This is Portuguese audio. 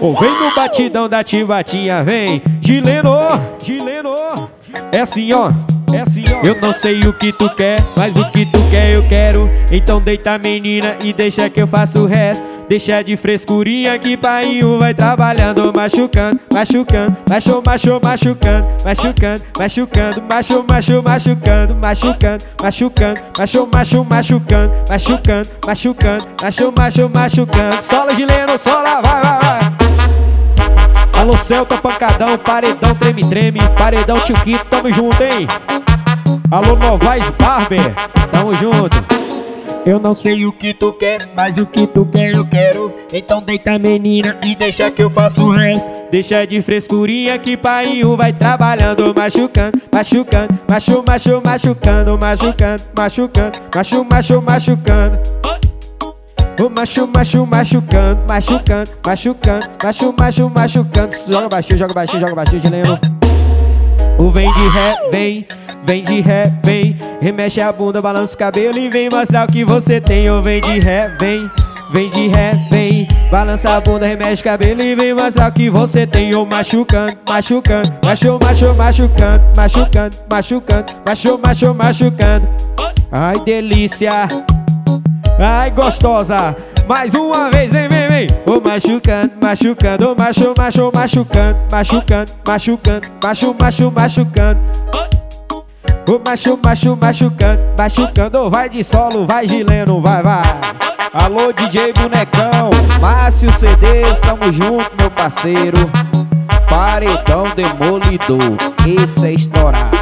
Ou vem no batidão da Tibatinha, vem Gileno, Gileno. É assim ó, é assim ó. Eu não sei o que tu quer, mas o que tu quer eu quero. Então deita menina e deixa que eu faço o resto. Deixa de frescurinha que painho vai trabalhando. Machucando, machucando, machucando, machucando, machucando, machucando, machucando, machucando, machucando. Sola Gileno, sola, vai. Alô Celta, pancadão, paredão, treme, treme. Paredão, tio Quito, tamo junto, hein? Alô Novaes Barber, tamo junto. Eu não sei o que tu quer, mas o que tu quer eu quero. Então deita menina e deixa que eu faço o resto. Deixa de frescurinha que painho vai trabalhando. Machucando, machucando, machucando, machucando, machucando. O machucando, machucando. Joga baixinho, Gileno. O vem de ré, vem de ré, vem. Remexe a bunda, balança o cabelo e vem mostrar o que você tem. O vem de ré, vem de ré, vem. Balança a bunda, remexe o cabelo e vem mostrar o que você tem. O machucando, machucando. Ai delícia, ai gostosa. Mais uma vez, vem. O machucando, o machucando. O machucando. Vai de solo, vai Gileno, vai. Alô DJ Bonecão, Márcio CDs, tamo junto meu parceiro. Paredão demolidor, esse é estourado.